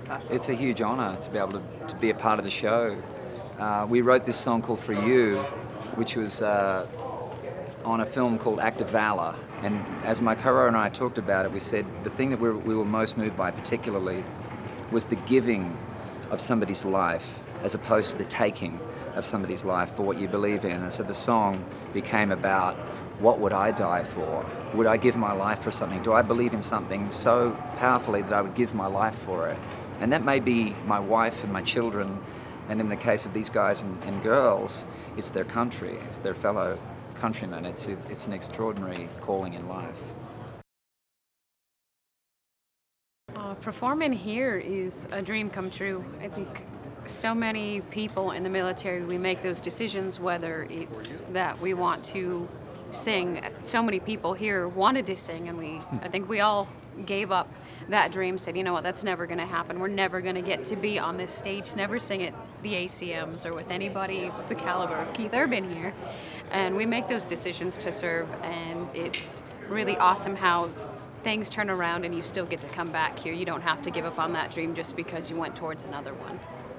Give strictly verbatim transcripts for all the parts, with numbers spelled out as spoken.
It's a huge honour to be able to, to be a part of the show. Uh, we wrote this song called For You, which was uh, on a film called Act of Valor. And as my co-writer and I talked about it, we said the thing that we were, we were most moved by particularly was the giving of somebody's life as opposed to the taking of somebody's life for what you believe in. And so the song became about, what would I die for? Would I give my life for something? Do I believe in something so powerfully that I would give my life for it? And that may be my wife and my children, and in the case of these guys and, and girls, it's their country, it's their fellow countrymen. It's, it's, it's an extraordinary calling in life. Uh, performing here is a dream come true. I think so many people in the military, we make those decisions, whether it's that we want to sing. So many people here wanted to sing, and we, I think we all gave up that dream, said, you know what, that's never going to happen. We're never going to get to be on this stage, never sing at the A C Ms or with anybody with the caliber of Keith Urban here. And we make those decisions to serve, and it's really awesome how things turn around and you still get to come back here. You don't have to give up on that dream just because you went towards another one.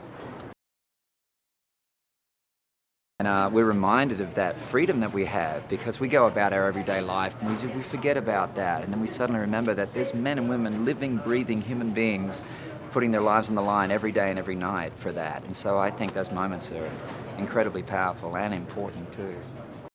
And uh, we're reminded of that freedom that we have because we go about our everyday life and we, we forget about that, and then we suddenly remember that there's men and women, living, breathing human beings, putting their lives on the line every day and every night for that. And so I think those moments are incredibly powerful and important too.